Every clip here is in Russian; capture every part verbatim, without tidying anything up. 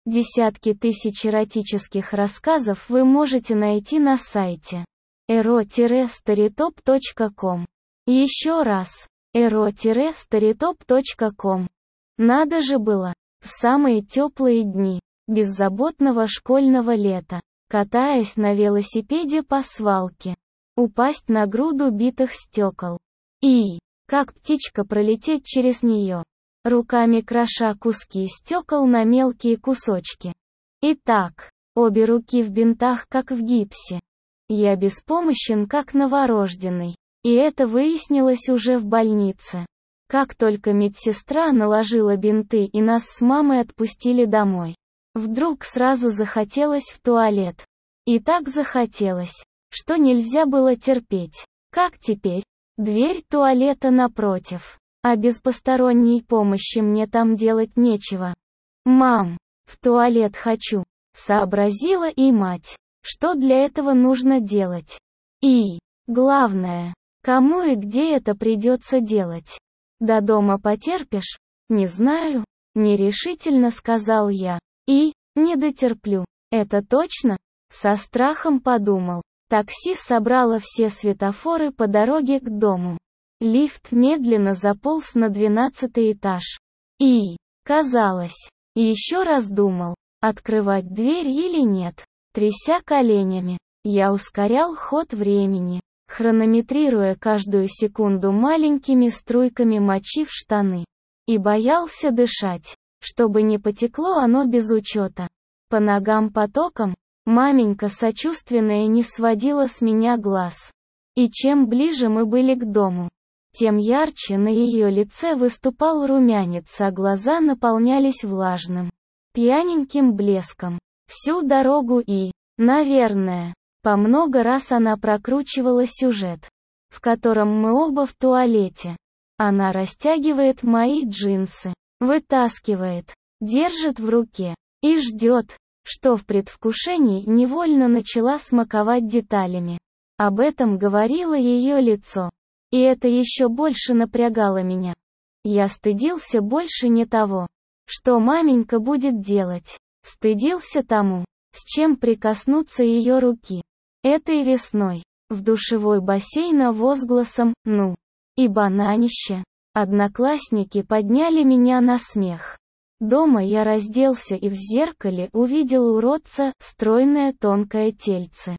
Десятки тысяч эротических рассказов вы можете найти на сайте эро старитоп точка ком. Еще раз, эро старитоп точка ком. Надо же было, в самые теплые дни беззаботного школьного лета, катаясь на велосипеде по свалке, упасть на груду битых стекол. И, как птичка, пролететь через нее, руками кроша куски стекол на мелкие кусочки. Итак, обе руки в бинтах, как в гипсе. Я беспомощен, как новорожденный. И это выяснилось уже в больнице. Как только медсестра наложила бинты и нас с мамой отпустили домой. Вдруг сразу захотелось в туалет. И так захотелось, что нельзя было терпеть. Как теперь? Дверь туалета напротив. А без посторонней помощи мне там делать нечего. «Мам, в туалет хочу», — сообразила и мать. Что для этого нужно делать? И, главное, кому и где это придется делать? До дома потерпишь? Не знаю, нерешительно сказал я. И, не дотерплю. Это точно? Со страхом подумал. Такси собрало все светофоры по дороге к дому. Лифт медленно заполз на двенадцатый этаж. И, казалось, еще раз думал, открывать дверь или нет. Тряся коленями, я ускорял ход времени, хронометрируя каждую секунду маленькими струйками мочи в штаны. И боялся дышать, чтобы не потекло оно без учета. По ногам потоком, маменька сочувственная не сводила с меня глаз. И чем ближе мы были к дому, тем ярче на ее лице выступал румянец, а глаза наполнялись влажным, пьяненьким блеском. Всю дорогу и, наверное, по много раз она прокручивала сюжет, в котором мы оба в туалете. Она растягивает мои джинсы, вытаскивает, держит в руке и ждет, что в предвкушении невольно начала смаковать деталями. Об этом говорило ее лицо, и это еще больше напрягало меня. Я стыдился больше не того, что маменька будет делать. Стыдился тому, с чем прикоснуться ее руки. Этой весной, в душевой бассейна возгласом «ну» и бананище, одноклассники подняли меня на смех. Дома я разделся и в зеркале увидел уродца, стройное тонкое тельце.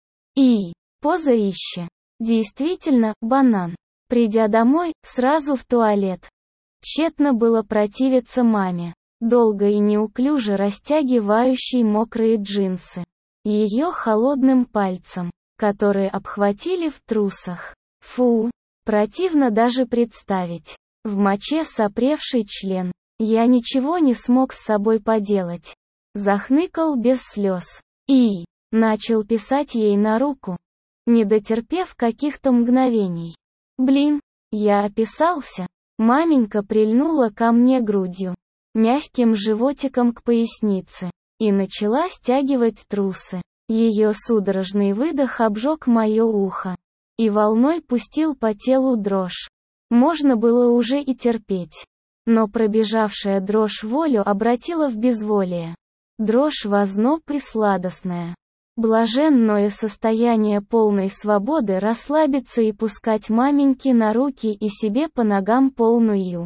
И, позорище. Действительно, банан. Придя домой, сразу в туалет. Тщетно было противиться маме, долго и неуклюже растягивающей мокрые джинсы. Ее холодным пальцем, которые обхватили в трусах. Фу, противно даже представить. В моче сопревший член. Я ничего не смог с собой поделать. Захныкал без слез. И, начал писать ей на руку, не дотерпев каких-то мгновений. Блин, я описался. Маменька прильнула ко мне грудью, мягким животиком к пояснице, и начала стягивать трусы. Ее судорожный выдох обжег мое ухо и волной пустил по телу дрожь. Можно было уже и терпеть, но пробежавшая дрожь волю обратила в безволие. Дрожь в озноб и сладостная. Блаженное состояние полной свободы расслабиться и пускать маменьки на руки и себе по ногам полную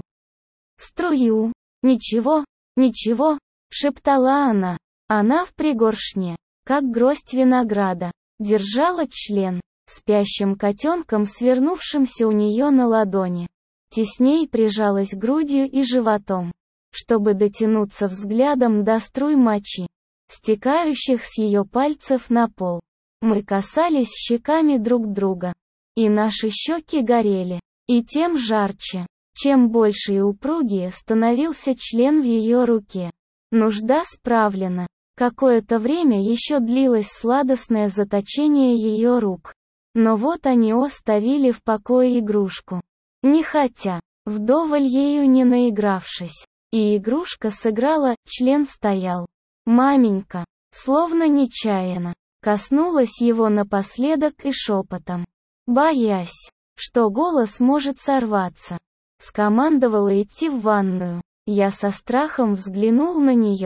струю. «Ничего, ничего», — шептала она. Она в пригоршне, как гроздь винограда, держала член, спящим котенком, свернувшимся у нее на ладони. Тесней прижалась грудью и животом, чтобы дотянуться взглядом до струй мочи, стекающих с ее пальцев на пол. Мы касались щеками друг друга, и наши щеки горели, и тем жарче, чем больше и упругее становился член в ее руке. Нужда справлена. Какое-то время еще длилось сладостное заточение ее рук. Но вот они оставили в покое игрушку. Нехотя, вдоволь ею не наигравшись. И игрушка сыграла, член стоял. Маменька, словно нечаянно, коснулась его напоследок и шепотом, боясь, что голос может сорваться, скомандовала идти в ванную. Я со страхом взглянул на нее.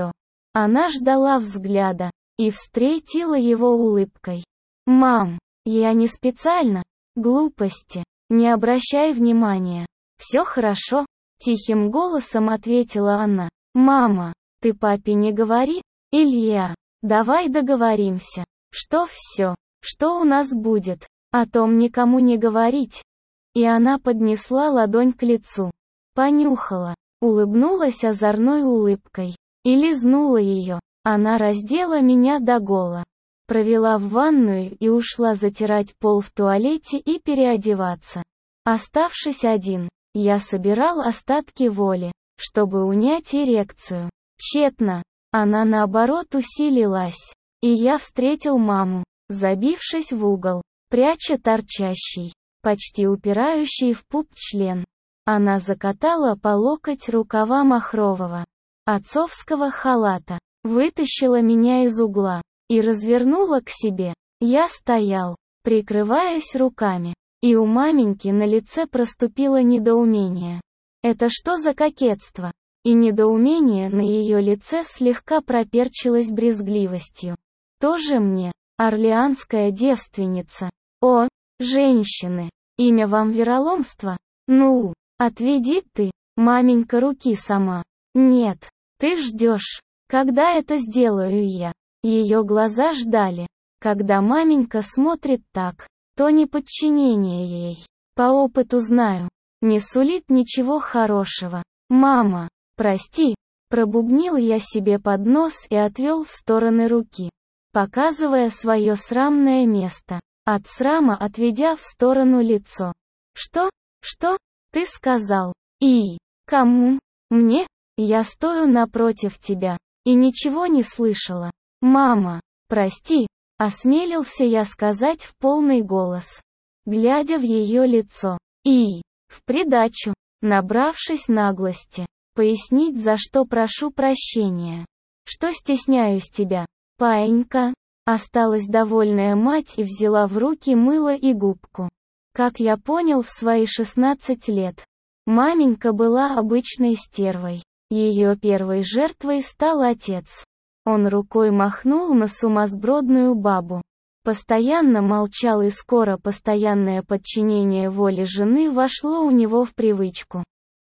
Она ждала взгляда и встретила его улыбкой. «Мам, я не специально. Глупости. Не обращай внимания. Все хорошо», — тихим голосом ответила она. «Мама, ты папе не говори, Илья. Давай договоримся, что все, что у нас будет, о том никому не говорить». И она поднесла ладонь к лицу, понюхала, улыбнулась озорной улыбкой и лизнула ее. Она раздела меня догола, провела в ванную и ушла затирать пол в туалете и переодеваться. Оставшись один, я собирал остатки воли, чтобы унять эрекцию. Тщетно. Она наоборот усилилась. И я встретил маму, забившись в угол, пряча торчащий, почти упирающий в пуп член. Она закатала по локоть рукава махрового, отцовского халата, вытащила меня из угла и развернула к себе. Я стоял, прикрываясь руками, и у маменьки на лице проступило недоумение. Это что за кокетство? И недоумение на ее лице слегка проперчилось брезгливостью. Тоже мне, орлеанская девственница. О, женщины, имя вам вероломство? Ну, отведи ты, маменька, руки сама. Нет, ты ждешь, когда это сделаю я. Ее глаза ждали. Когда маменька смотрит так, то неподчинение ей, по опыту знаю, не сулит ничего хорошего. Мама, прости, пробубнил я себе под нос и отвел в стороны руки, показывая свое срамное место, от срама отведя в сторону лицо. Что? Что? Ты сказал? И? Кому? Мне? Я стою напротив тебя, и ничего не слышала. Мама, прости, осмелился я сказать в полный голос, глядя в ее лицо. И, в придачу, набравшись наглости, пояснить, за что прошу прощения. Что стесняюсь тебя, паинька? Осталась довольная мать и взяла в руки мыло и губку. Как я понял в свои шестнадцать лет, маменька была обычной стервой. Ее первой жертвой стал отец. Он рукой махнул на сумасбродную бабу. Постоянно молчал, и скоро постоянное подчинение воле жены вошло у него в привычку.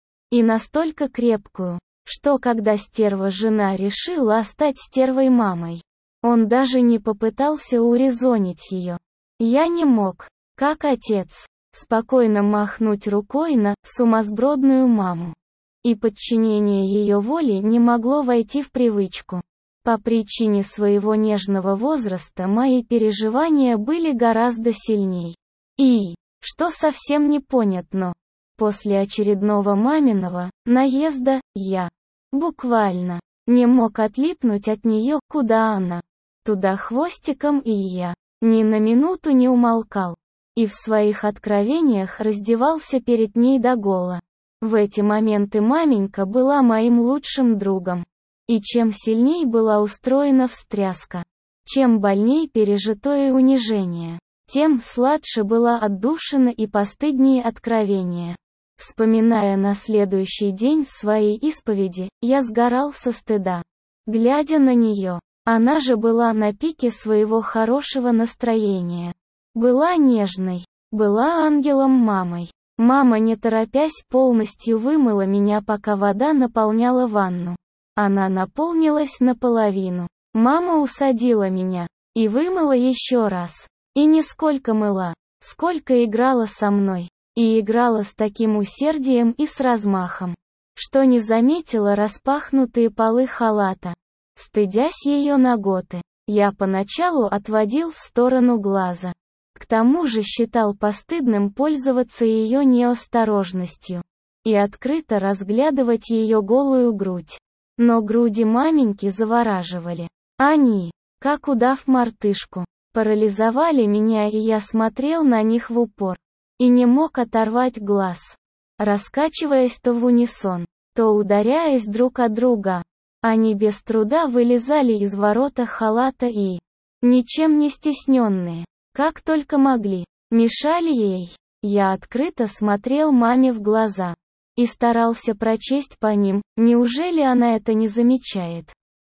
И настолько крепкую, что когда стерва-жена решила стать стервой-мамой, он даже не попытался урезонить ее. Я не мог, как отец, спокойно махнуть рукой на сумасбродную маму. И подчинение ее воле не могло войти в привычку. По причине своего нежного возраста мои переживания были гораздо сильней. И, что совсем непонятно, после очередного маминого наезда, я буквально не мог отлипнуть от нее, куда она, туда хвостиком, и я ни на минуту не умолкал. И в своих откровениях раздевался перед ней догола. В эти моменты маменька была моим лучшим другом. И чем сильней была устроена встряска, чем больней пережитое унижение, тем сладше была отдушина и постыднее откровение. Вспоминая на следующий день своей исповеди, я сгорал со стыда. Глядя на нее, она же была на пике своего хорошего настроения. Была нежной, была ангелом-мамой. Мама, не торопясь, полностью вымыла меня, пока вода наполняла ванну. Она наполнилась наполовину. Мама усадила меня и вымыла еще раз. И не сколько мыла, сколько играла со мной. И играла с таким усердием и с размахом, что не заметила распахнутые полы халата. Стыдясь ее наготы, я поначалу отводил в сторону глаза. К тому же считал постыдным пользоваться ее неосторожностью и открыто разглядывать ее голую грудь. Но груди маменьки завораживали. Они, как удав мартышку, парализовали меня, и я смотрел на них в упор и не мог оторвать глаз, раскачиваясь то в унисон, то ударяясь друг от друга. Они без труда вылезали из ворота халата и, ничем не стесненные, как только могли, мешали ей. Я открыто смотрел маме в глаза и старался прочесть по ним, неужели она это не замечает.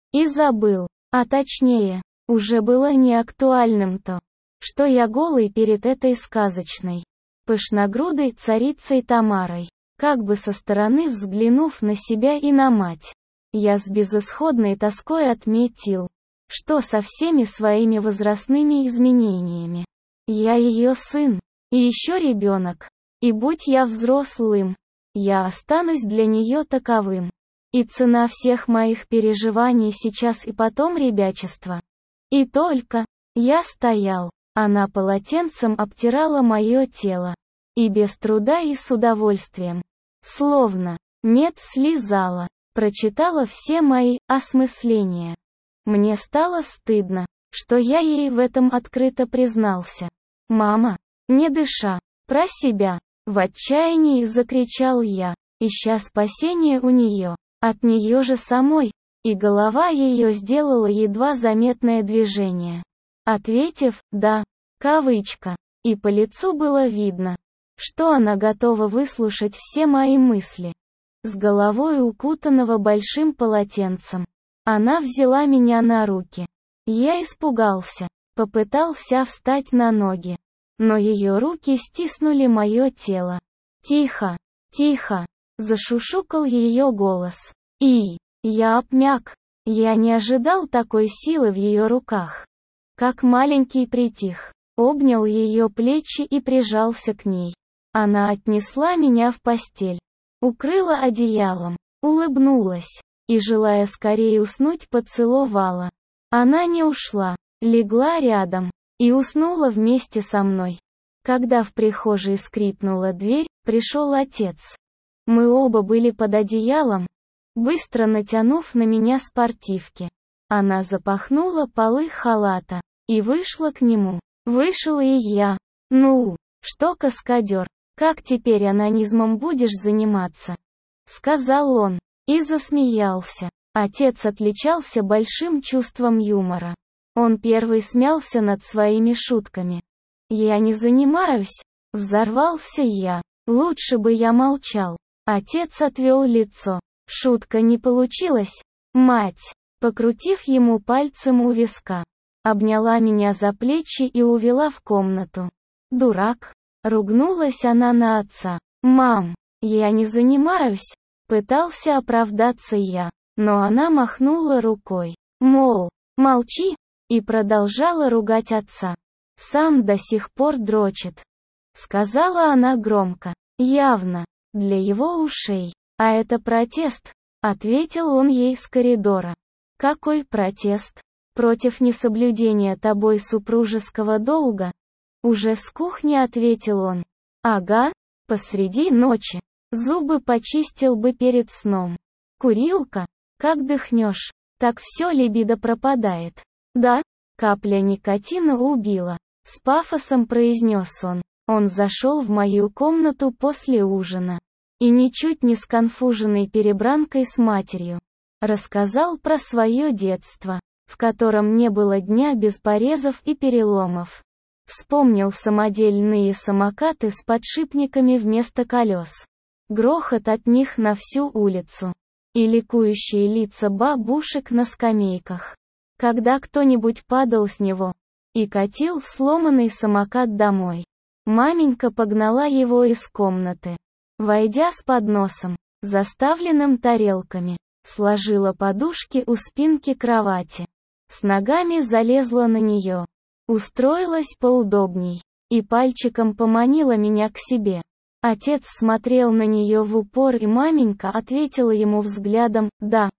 И забыл. А точнее, уже было не актуальным то, что я голый перед этой сказочной, пышногрудой царицей Тамарой. Как бы со стороны взглянув на себя и на мать, я с безысходной тоской отметил, что со всеми своими возрастными изменениями я ее сын, и еще ребенок, и будь я взрослым, я останусь для нее таковым. И цена всех моих переживаний сейчас и потом ребячество. И только я стоял, она полотенцем обтирала мое тело. И без труда и с удовольствием. Словно мед слизала, прочитала все мои осмысления. Мне стало стыдно, что я ей в этом открыто признался. «Мама!» Не дыша, про себя, в отчаянии закричал я, ища спасения у нее, от нее же самой, и голова ее сделала едва заметное движение. Ответив «да», кавычка, и по лицу было видно, что она готова выслушать все мои мысли. С головой укутанного большим полотенцем, она взяла меня на руки. Я испугался, попытался встать на ноги, но ее руки стиснули мое тело. «Тихо, тихо!» — зашушукал ее голос. И я обмяк. Я не ожидал такой силы в ее руках. Как маленький притих, обнял ее плечи и прижался к ней. Она отнесла меня в постель, укрыла одеялом, улыбнулась, и, желая скорее уснуть, поцеловала. Она не ушла, легла рядом, и уснула вместе со мной. Когда в прихожей скрипнула дверь, пришел отец. Мы оба были под одеялом, быстро натянув на меня спортивки. Она запахнула полы халата и вышла к нему. Вышел и я. «Ну, что, каскадер, как теперь анонизмом будешь заниматься?» — сказал он, и засмеялся. Отец отличался большим чувством юмора. Он первый смеялся над своими шутками. «Я не занимаюсь», — взорвался я. «Лучше бы я молчал». Отец отвел лицо. Шутка не получилась. Мать, покрутив ему пальцем у виска, обняла меня за плечи и увела в комнату. «Дурак», — ругнулась она на отца. «Мам, я не занимаюсь», — пытался оправдаться я, но она махнула рукой, мол, молчи, и продолжала ругать отца. «Сам до сих пор дрочит», — сказала она громко, явно, для его ушей. «А это протест», — ответил он ей с коридора. «Какой протест? Против несоблюдения тобой супружеского долга?» Уже с кухни ответил он. «Ага, посреди ночи. Зубы почистил бы перед сном. Курилка, как дыхнешь, так все либидо пропадает. Да, капля никотина убила», — с пафосом произнес он. Он зашел в мою комнату после ужина. И ничуть не сконфуженной перебранкой с матерью, рассказал про свое детство, в котором не было дня без порезов и переломов. Вспомнил самодельные самокаты с подшипниками вместо колес. Грохот от них на всю улицу. И ликующие лица бабушек на скамейках, когда кто-нибудь падал с него и катил сломанный самокат домой. Маменька погнала его из комнаты. Войдя с подносом, заставленным тарелками, сложила подушки у спинки кровати. С ногами залезла на нее. Устроилась поудобней. И пальчиком поманила меня к себе. Отец смотрел на нее в упор, и маменька ответила ему взглядом «да».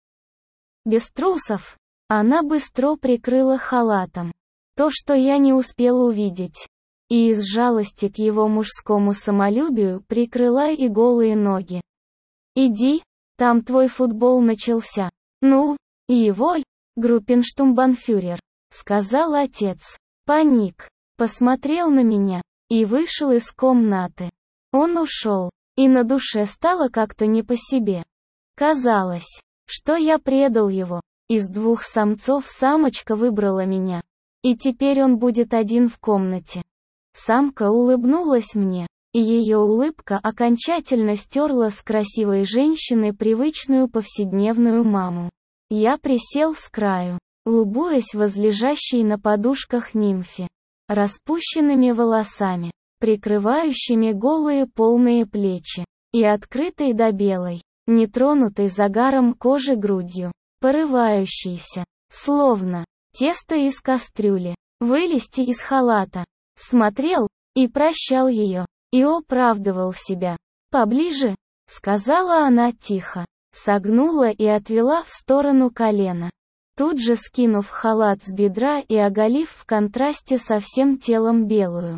Без трусов. Она быстро прикрыла халатом то, что я не успел увидеть. И из жалости к его мужскому самолюбию прикрыла и голые ноги. «Иди, там твой футбол начался. Ну, и воль, группенштумбанфюрер», — сказал отец. Паник, посмотрел на меня и вышел из комнаты. Он ушел, и на душе стало как-то не по себе. Казалось, что я предал его. Из двух самцов самочка выбрала меня. И теперь он будет один в комнате. Самка улыбнулась мне, и ее улыбка окончательно стерла с красивой женщины привычную повседневную маму. Я присел с краю, любуясь возлежащей на подушках нимфе, распущенными волосами, прикрывающими голые полные плечи, и открытой до белой, нетронутой загаром кожи грудью, порывающейся, словно тесто из кастрюли, вылезти из халата. Смотрел и прощал ее, и оправдывал себя. «Поближе», — сказала она тихо, согнула и отвела в сторону колено, тут же скинув халат с бедра и оголив в контрасте со всем телом белую,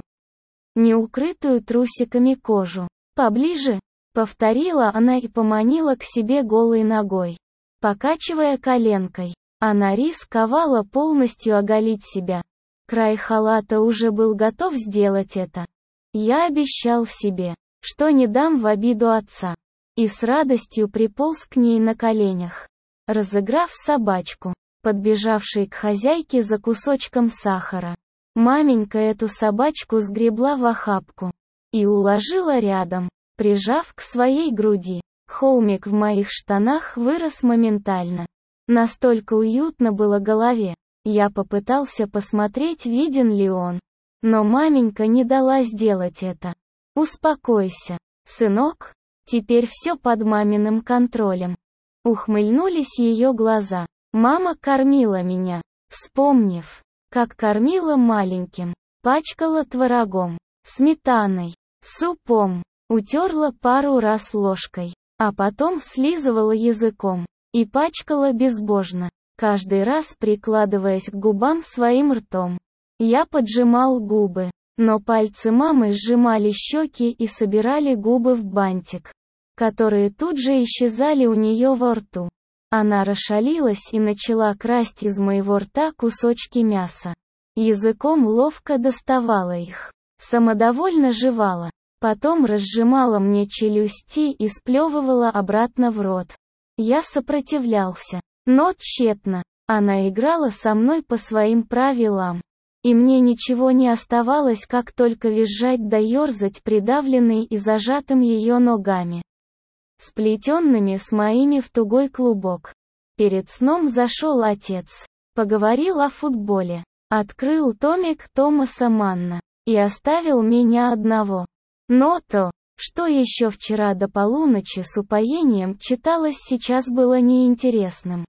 неукрытую трусиками кожу. «Поближе», — повторила она и поманила к себе голой ногой. Покачивая коленкой, она рисковала полностью оголить себя. Край халата уже был готов сделать это. Я обещал себе, что не дам в обиду отца. И с радостью приполз к ней на коленях, разыграв собачку, подбежавшей к хозяйке за кусочком сахара. Маменька эту собачку сгребла в охапку и уложила рядом, прижав к своей груди. Холмик в моих штанах вырос моментально. Настолько уютно было голове. Я попытался посмотреть, виден ли он. Но маменька не дала сделать это. «Успокойся, сынок, теперь все под маминым контролем». Ухмыльнулись ее глаза. Мама кормила меня, вспомнив, как кормила маленьким, пачкала творогом, сметаной, супом, утерла пару раз ложкой, а потом слизывала языком и пачкала безбожно, каждый раз прикладываясь к губам своим ртом. Я поджимал губы, но пальцы мамы сжимали щеки и собирали губы в бантик, которые тут же исчезали у нее во рту. Она расшалилась и начала красть из моего рта кусочки мяса. Языком ловко доставала их, самодовольно жевала, потом разжимала мне челюсти и сплевывала обратно в рот. Я сопротивлялся, но тщетно. Она играла со мной по своим правилам. И мне ничего не оставалось, как только визжать да ерзать, придавленный и зажатым ее ногами, сплетенными с моими в тугой клубок. Перед сном зашел отец, поговорил о футболе, открыл томик Томаса Манна и оставил меня одного. Но то, что еще вчера до полуночи с упоением читалось, сейчас было неинтересным.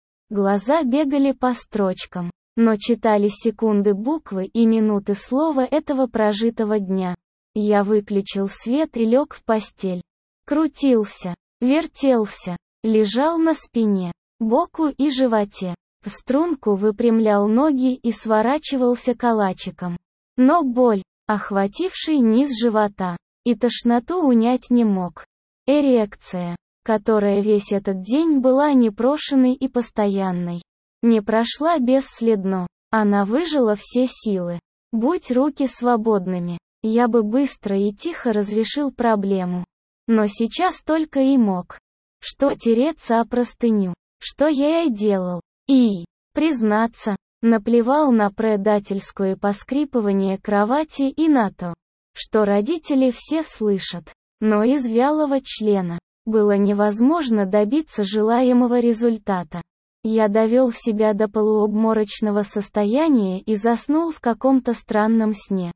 Глаза бегали по строчкам, но читали секунды, буквы и минуты слова этого прожитого дня. Я выключил свет и лег в постель. Крутился, вертелся, лежал на спине, боку и животе, в струнку выпрямлял ноги и сворачивался калачиком. Но боль, охвативший низ живота, и тошноту унять не мог. Эрекция, которая весь этот день была непрошенной и постоянной, не прошла бесследно. Она выжила все силы. Будь руки свободными, я бы быстро и тихо разрешил проблему. Но сейчас только и мог что тереться о простыню, что я и делал, и, признаться, наплевал на предательское поскрипывание кровати и на то, что родители все слышат. Но из вялого члена было невозможно добиться желаемого результата. Я довел себя до полуобморочного состояния и заснул в каком-то странном сне.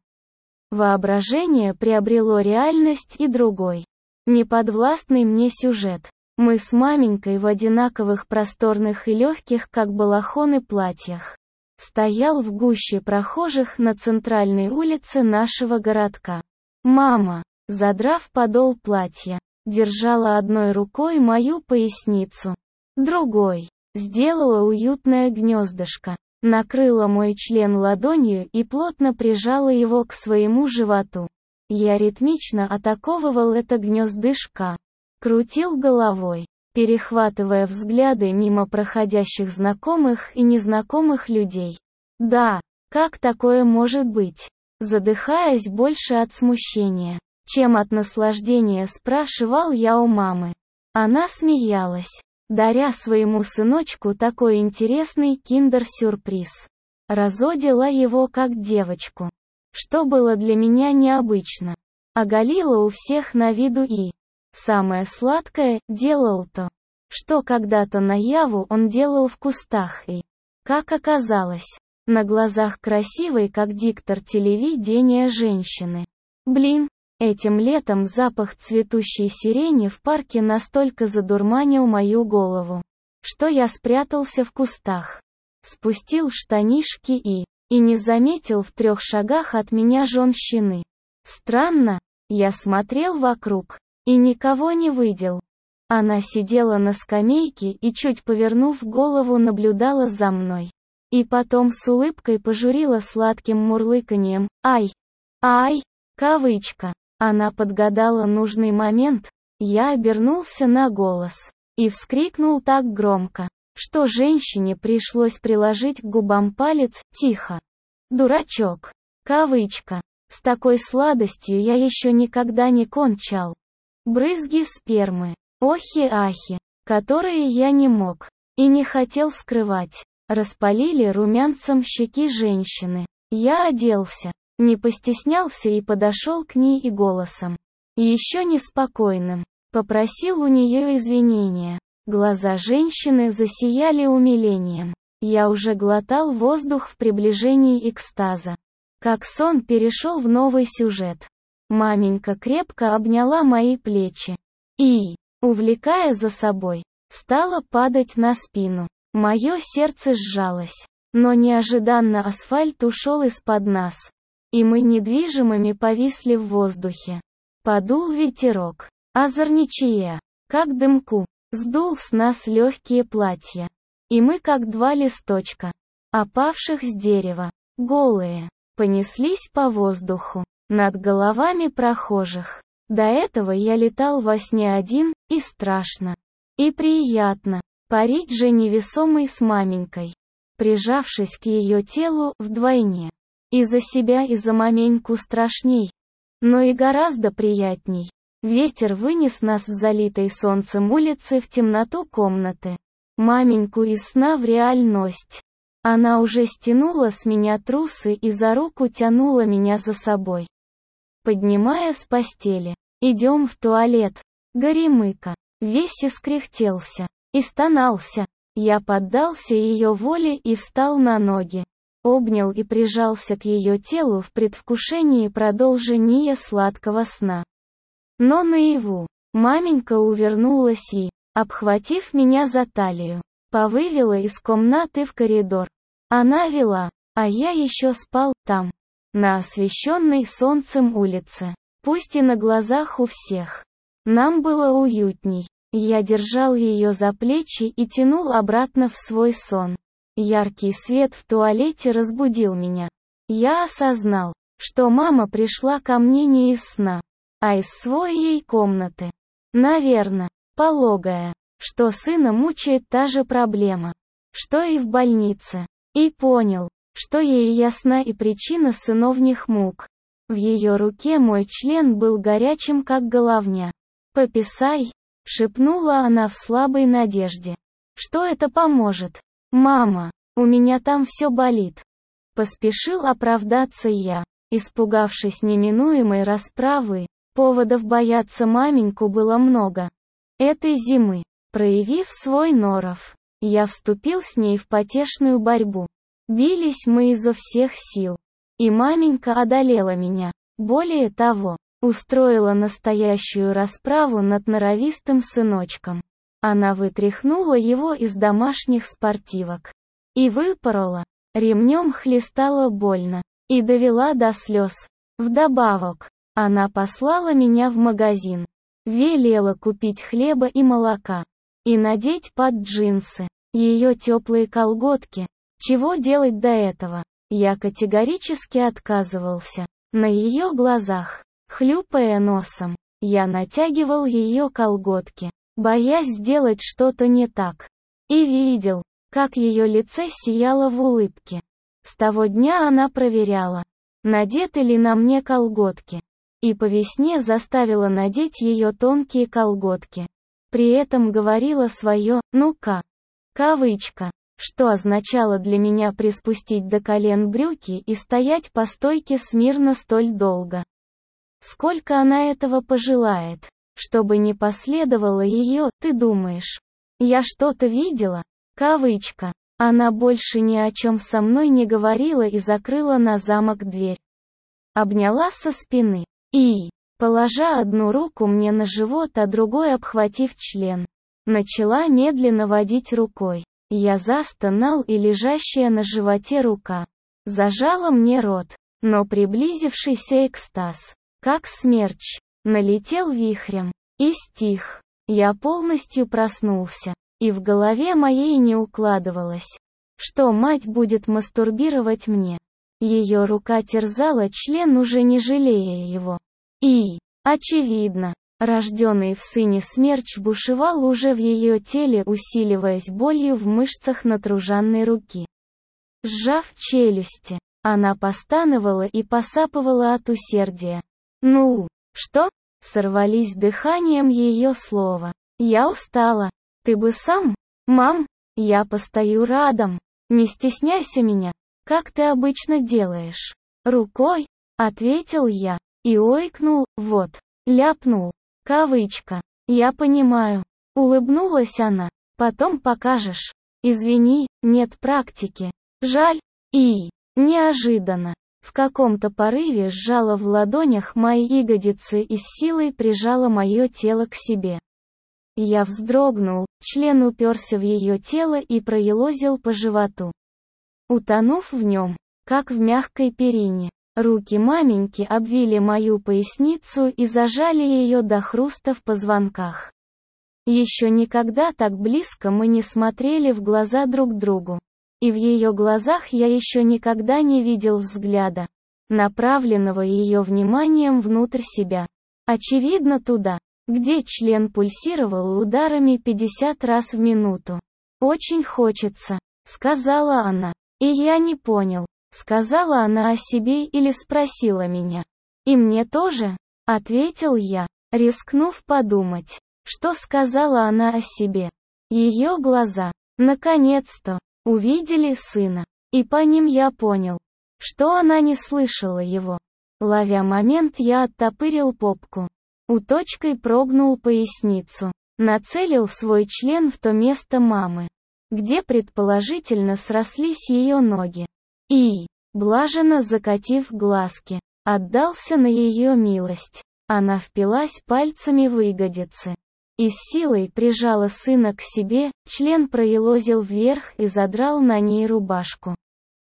Воображение приобрело реальность и другой, неподвластный мне сюжет. Мы с маменькой в одинаковых просторных и легких, как балахоны, платьях. Стоял в гуще прохожих на центральной улице нашего городка. Мама, задрав подол платья, держала одной рукой мою поясницу, другой сделала уютное гнездышко, накрыла мой член ладонью и плотно прижала его к своему животу. Я ритмично атаковывал это гнездышко, крутил головой, перехватывая взгляды мимо проходящих знакомых и незнакомых людей. Да, как такое может быть? Задыхаясь больше от смущения, чем от наслаждения, спрашивал я у мамы. Она смеялась, даря своему сыночку такой интересный киндер-сюрприз. Разодела его как девочку, что было для меня необычно. Оголила у всех на виду и, самое сладкое, делал то, что когда-то наяву он делал в кустах и, как оказалось, на глазах красивой как диктор телевидения женщины. Блин, этим летом запах цветущей сирени в парке настолько задурманил мою голову, что я спрятался в кустах, спустил штанишки и, и не заметил в трех шагах от меня женщины. Странно, я смотрел вокруг, и никого не видел. Она сидела на скамейке и, чуть повернув голову, наблюдала за мной. И потом с улыбкой пожурила сладким мурлыканьем: «Ай! Ай!» Кавычка. Она подгадала нужный момент, я обернулся на голос и вскрикнул так громко, что женщине пришлось приложить к губам палец. «Тихо! Дурачок!» Кавычка. С такой сладостью я еще никогда не кончал. Брызги спермы, охи-ахи, которые я не мог и не хотел скрывать, распалили румянцем щеки женщины. Я оделся, не постеснялся и подошел к ней и голосом, еще неспокойным, попросил у нее извинения. Глаза женщины засияли умилением. Я уже глотал воздух в приближении экстаза. Как сон перешел в новый сюжет. Маменька крепко обняла мои плечи и, увлекая за собой, стала падать на спину. Мое сердце сжалось, но неожиданно асфальт ушел из-под нас, и мы недвижимыми повисли в воздухе. Подул ветерок, озорничая, как дымку, сдул с нас легкие платья, и мы как два листочка, опавших с дерева, голые, понеслись по воздуху, над головами прохожих. До этого я летал во сне один, и страшно, и приятно. Парить же невесомой с маменькой, прижавшись к ее телу, вдвойне. И за себя, и за маменьку страшней. Но и гораздо приятней. Ветер вынес нас с залитой солнцем улицы в темноту комнаты. Маменьку из сна в реальность. Она уже стянула с меня трусы и за руку тянула меня за собой, поднимая с постели. «Идем в туалет». Горемыка весь искряхтелся и стонался. Я поддался ее воле и встал на ноги. Обнял и прижался к ее телу в предвкушении продолжения сладкого сна. Но наяву, маменька увернулась и, обхватив меня за талию, повывела из комнаты в коридор. Она вела, а я еще спал там, на освещенной солнцем улице, пусть и на глазах у всех. Нам было уютней. Я держал ее за плечи и тянул обратно в свой сон. Яркий свет в туалете разбудил меня. Я осознал, что мама пришла ко мне не из сна, а из своей комнаты. Наверно, пологая, что сына мучает та же проблема, что и в больнице. И понял, что ей ясна и причина сыновних мук. В ее руке мой член был горячим, как головня. «Пописай», — шепнула она в слабой надежде, что это поможет. «Мама, у меня там все болит». Поспешил оправдаться я, испугавшись неминуемой расправы. Поводов бояться маменьку было много. Этой зимы, проявив свой норов, я вступил с ней в потешную борьбу. Бились мы изо всех сил. И маменька одолела меня. Более того, устроила настоящую расправу над норовистым сыночком. Она вытряхнула его из домашних спортивок и выпорола. Ремнем хлестала больно и довела до слез. Вдобавок, она послала меня в магазин, велела купить хлеба и молока и надеть под джинсы ее теплые колготки. Чего делать до этого? Я категорически отказывался. На ее глазах, хлюпая носом, я натягивал ее колготки, боясь сделать что-то не так. И видел, как ее лице сияло в улыбке. С того дня она проверяла, надеты ли на мне колготки. И по весне заставила надеть ее тонкие колготки. При этом говорила свое «ну-ка», кавычка, что означало для меня приспустить до колен брюки и стоять по стойке смирно столь долго. Сколько она этого пожелает, чтобы не последовало ее, ты думаешь? Я что-то видела? Кавычка. Она больше ни о чем со мной не говорила и закрыла на замок дверь. Обняла со спины. И, положа одну руку мне на живот, а другой обхватив член, начала медленно водить рукой. Я застонал, и лежащая на животе рука зажала мне рот, но приблизившийся экстаз, как смерч, налетел вихрем и стих. Я полностью проснулся, и в голове моей не укладывалось, что мать будет мастурбировать мне. Ее рука терзала член, уже не жалея его. И, очевидно, рожденный в сыне смерч бушевал уже в ее теле, усиливаясь болью в мышцах натруженной руки. Сжав челюсти, она постановала и посапывала от усердия. «Ну, что?» — сорвались дыханием ее слова. «Я устала. Ты бы сам? Мам, я постою рядом. Не стесняйся меня, как ты обычно делаешь. Рукой?» — ответил я. И ойкнул, вот, ляпнул. Кавычка. «Я понимаю». Улыбнулась она. «Потом покажешь. Извини, нет практики. Жаль». И, неожиданно, в каком-то порыве сжала в ладонях мои ягодицы и с силой прижала мое тело к себе. Я вздрогнул, член уперся в ее тело и проелозил по животу, утонув в нем, как в мягкой перине. Руки маменьки обвили мою поясницу и зажали ее до хруста в позвонках. Еще никогда так близко мы не смотрели в глаза друг другу. И в ее глазах я еще никогда не видел взгляда, направленного ее вниманием внутрь себя. Очевидно, туда, где член пульсировал ударами пятьдесят раз в минуту. «Очень хочется», — сказала она. И я не понял, сказала она о себе или спросила меня. «И мне тоже?» — ответил я, рискнув подумать, что сказала она о себе. Ее глаза, наконец-то, увидели сына, и по ним я понял, что она не слышала его. Ловя момент, я оттопырил попку, уточкой прогнул поясницу, нацелил свой член в то место мамы, где предположительно срослись ее ноги. И, блаженно закатив глазки, отдался на ее милость. Она впилась пальцами в ягодицы и с силой прижала сына к себе, член проелозил вверх и задрал на ней рубашку.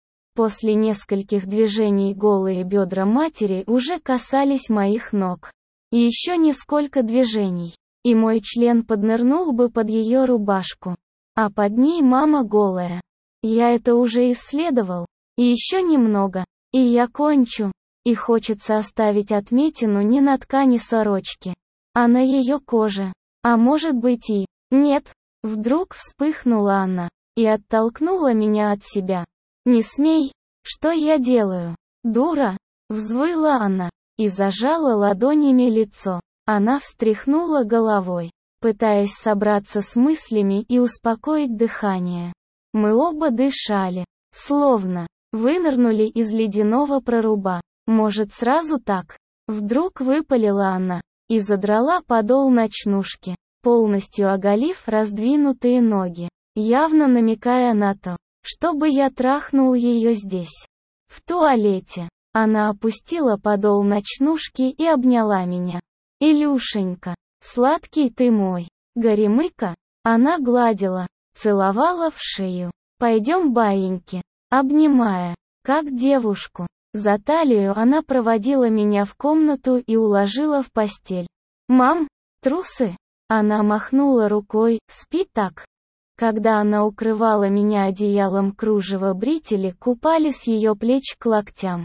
После нескольких движений голые бедра матери уже касались моих ног. И еще несколько движений, и мой член поднырнул бы под ее рубашку. А под ней мама голая. Я это уже исследовал. И еще немного, и я кончу. И хочется оставить отметину не на ткани сорочки, а на ее коже. А может быть и... Нет. Вдруг вспыхнула она и оттолкнула меня от себя. «Не смей! Что я делаю? Дура!» Взвыла она и зажала ладонями лицо. Она встряхнула головой, пытаясь собраться с мыслями и успокоить дыхание. Мы оба дышали, словно вынырнули из ледяного проруба. «Может, сразу так?» Вдруг выпалила она и задрала подол ночнушки, полностью оголив раздвинутые ноги, явно намекая на то, чтобы я трахнул ее здесь, в туалете. Она опустила подол ночнушки и обняла меня. «Илюшенька, сладкий ты мой, горемыка». Она гладила, целовала в шею. «Пойдем, баиньки», обнимая, как девушку. За талию она проводила меня в комнату и уложила в постель. «Мам, трусы?» Она махнула рукой. «Спи так». Когда она укрывала меня одеялом, кружево бретели купали с ее плеч к локтям.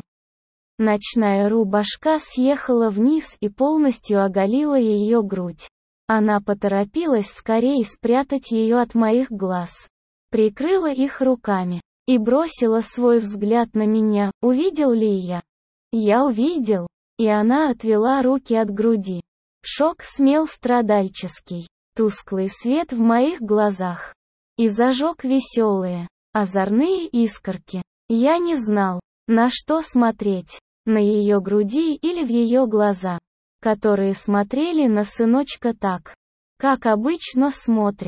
Ночная рубашка съехала вниз и полностью оголила ее грудь. Она поторопилась скорее спрятать ее от моих глаз. Прикрыла их руками и бросила свой взгляд на меня. Увидел ли я? Я увидел. И она отвела руки от груди. Шок смел страдальческий, тусклый свет в моих глазах. И зажег веселые, озорные искорки. Я не знал, на что смотреть. На ее груди или в ее глаза, которые смотрели на сыночка так, как обычно смотрят,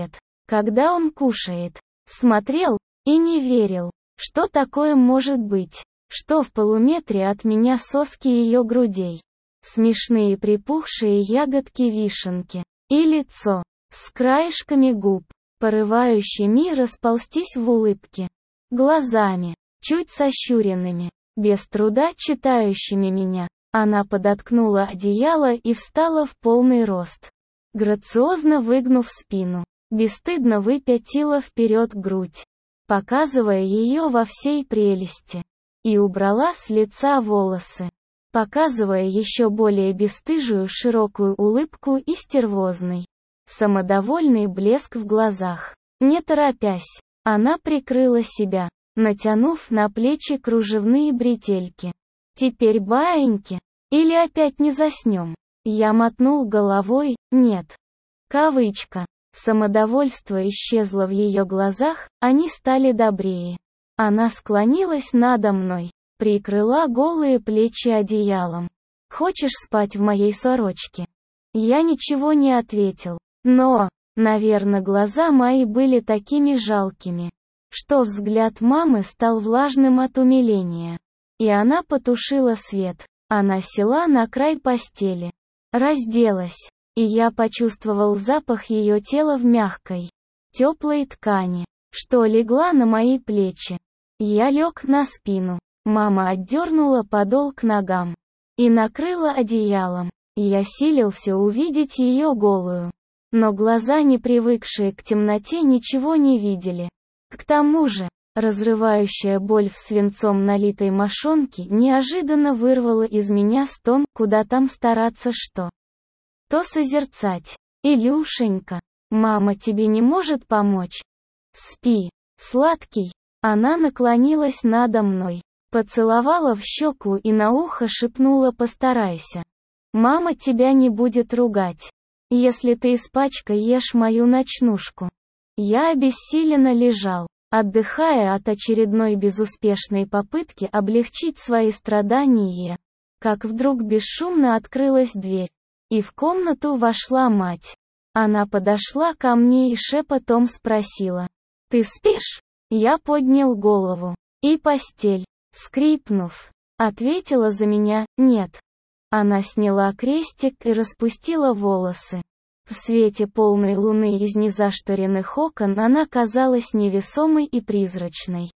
когда он кушает. Смотрел и не верил, что такое может быть, что в полуметре от меня соски ее грудей, смешные припухшие ягодки-вишенки, и лицо, с краешками губ, порывающими расползтись в улыбке, глазами, чуть сощуренными, без труда читающими меня. Она подоткнула одеяло и встала в полный рост, грациозно выгнув спину, бесстыдно выпятила вперед грудь, показывая ее во всей прелести, и убрала с лица волосы, показывая еще более бесстыжую широкую улыбку и стервозный, самодовольный блеск в глазах. Не торопясь, она прикрыла себя, натянув на плечи кружевные бретельки. «Теперь баиньки? Или опять не заснем?» Я мотнул головой, нет. Кавычка. Самодовольство исчезло в ее глазах, они стали добрее. Она склонилась надо мной, прикрыла голые плечи одеялом. «Хочешь спать в моей сорочке?» Я ничего не ответил, но, наверное, глаза мои были такими жалкими, что взгляд мамы стал влажным от умиления. И она потушила свет. Она села на край постели, разделась, и я почувствовал запах ее тела в мягкой, теплой ткани, что легла на мои плечи. Я лег на спину. Мама отдернула подол к ногам и накрыла одеялом. Я силился увидеть ее голую, но глаза, не привыкшие к темноте, ничего не видели. К тому же, разрывающая боль в свинцом налитой мошонке неожиданно вырвала из меня стон, куда там стараться что. То созерцать. «Илюшенька, мама тебе не может помочь? Спи, сладкий». Она наклонилась надо мной, поцеловала в щеку и на ухо шепнула: «Постарайся. Мама тебя не будет ругать, если ты испачкаешь мою ночнушку». Я обессиленно лежал, отдыхая от очередной безуспешной попытки облегчить свои страдания, как вдруг бесшумно открылась дверь, и в комнату вошла мать. Она подошла ко мне и шепотом спросила: «Ты спишь?» Я поднял голову, и постель, скрипнув, ответила за меня: «Нет». Она сняла крестик и распустила волосы. В свете полной луны из незашторенных окон она казалась невесомой и призрачной.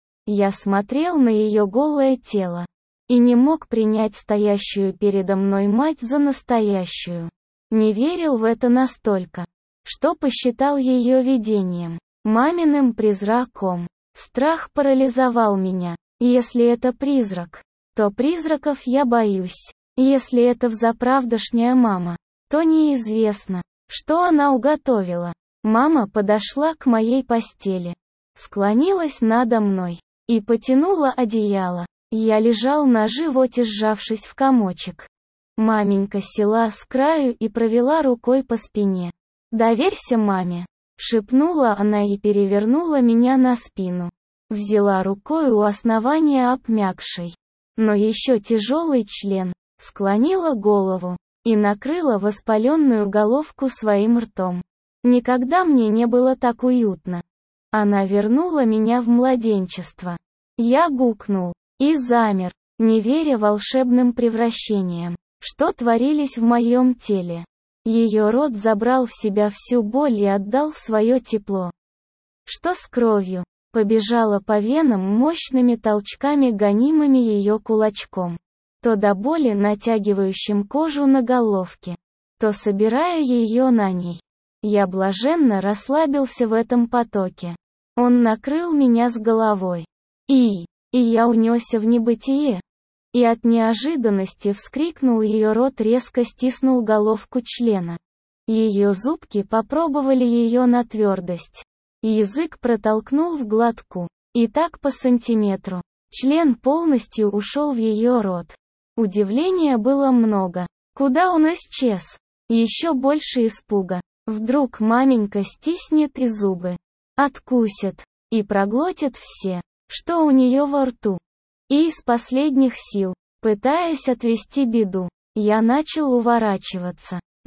Я смотрел на ее голое тело и не мог принять стоящую передо мной мать за настоящую. Не верил в это настолько, что посчитал ее видением, маминым призраком. Страх парализовал меня. Если это призрак, то призраков я боюсь. Если это взаправдошняя мама, то неизвестно, что она уготовила. Мама подошла к моей постели, склонилась надо мной и потянула одеяло. Я лежал на животе, сжавшись в комочек. Маменька села с краю и провела рукой по спине. «Доверься маме», — шепнула она и перевернула меня на спину. Взяла рукой у основания обмякшей, но еще тяжелый член, склонила голову и накрыла воспаленную головку своим ртом. Никогда мне не было так уютно. Она вернула меня в младенчество. Я гукнул и замер, не веря волшебным превращениям, что творились в моем теле. Ее рот забрал в себя всю боль и отдал свое тепло, что с кровью побежало по венам мощными толчками, гонимыми ее кулачком, то до боли натягивающим кожу на головке, то собирая ее на ней. Я блаженно расслабился в этом потоке. Он накрыл меня с головой. И, и я унесся в небытие. И от неожиданности вскрикнул, ее рот резко стиснул головку члена. Ее зубки попробовали ее на твердость. Язык протолкнул в глотку. И так по сантиметру. Член полностью ушел в ее рот. Удивления было много. Куда он исчез? Еще больше испуга. Вдруг маменька стиснет и зубы откусит и проглотит все, что у нее во рту. И из последних сил, пытаясь отвести беду, я начал уворачиваться.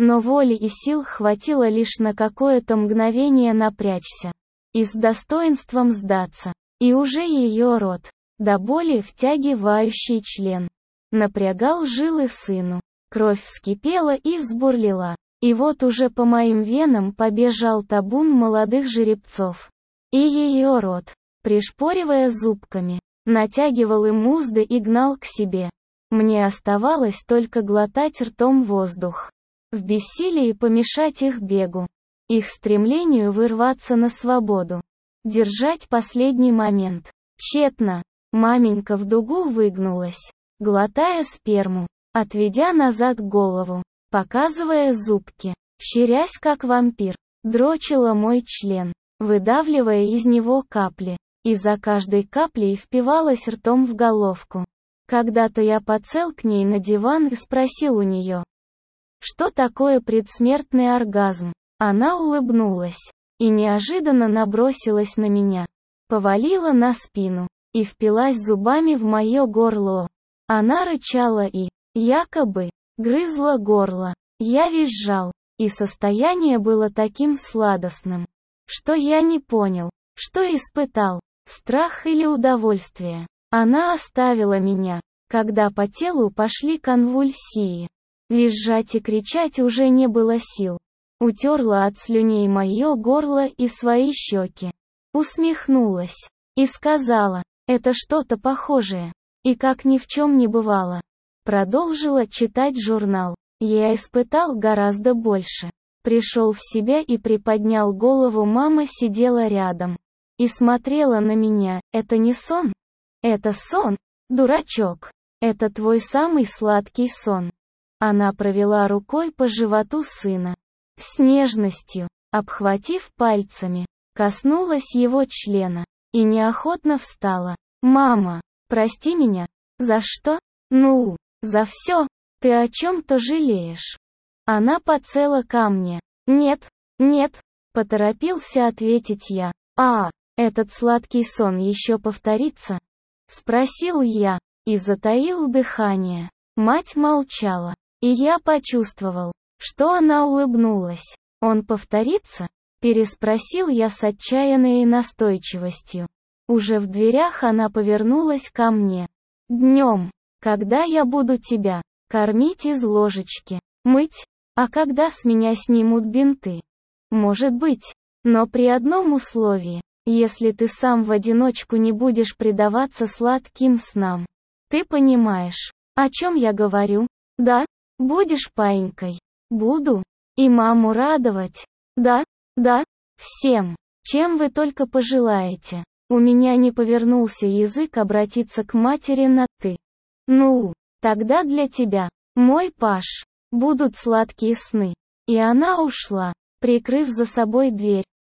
Но воли и сил хватило лишь на какое-то мгновение напрячься и с достоинством сдаться. И уже ее рот, до боли втягивающий член, напрягал жилы сыну. Кровь вскипела и взбурлила. И вот уже по моим венам побежал табун молодых жеребцов. И ее рот, пришпоривая зубками, натягивал им узды и гнал к себе. Мне оставалось только глотать ртом воздух. В бессилии помешать их бегу. Их стремлению вырваться на свободу. Держать последний момент. Тщетно. Маменька в дугу выгнулась, глотая сперму, отведя назад голову, показывая зубки, щерясь как вампир, дрочила мой член, выдавливая из него капли, и за каждой каплей впивалась ртом в головку. Когда-то я подсел к ней на диван и спросил у нее, что такое предсмертный оргазм. Она улыбнулась и неожиданно набросилась на меня, повалила на спину и впилась зубами в мое горло. Она рычала и, якобы, грызла горло. Я визжал, и состояние было таким сладостным, что я не понял, что испытал, страх или удовольствие. Она оставила меня, когда по телу пошли конвульсии. Визжать и кричать уже не было сил. Утерла от слюней мое горло и свои щеки. Усмехнулась и сказала, это что-то похожее. И как ни в чем не бывало. Продолжила читать журнал. Я испытал гораздо больше. Пришел в себя и приподнял голову. Мама сидела рядом и смотрела на меня. Это не сон? Это сон, дурачок. Это твой самый сладкий сон. Она провела рукой по животу сына. С нежностью, обхватив пальцами, коснулась его члена. И неохотно встала. «Мама, прости меня. За что? Ну, за все. Ты о чем-то жалеешь?» Она подсела ко мне. «Нет, нет», — поторопился ответить я. «А, этот сладкий сон еще повторится?» — спросил я, и затаил дыхание. Мать молчала, и я почувствовал, что она улыбнулась. «Он повторится?» — переспросил я с отчаянной настойчивостью. Уже в дверях она повернулась ко мне. «Днем, когда я буду тебя кормить из ложечки, мыть, а когда с меня снимут бинты? Может быть, но при одном условии, если ты сам в одиночку не будешь предаваться сладким снам. Ты понимаешь, о чем я говорю? Да? Будешь паинькой?» «Буду. И маму радовать?» «Да, да, всем, чем вы только пожелаете». У меня не повернулся язык обратиться к матери на «ты». «Ну, тогда для тебя, мой Паш, будут сладкие сны». И она ушла, прикрыв за собой дверь.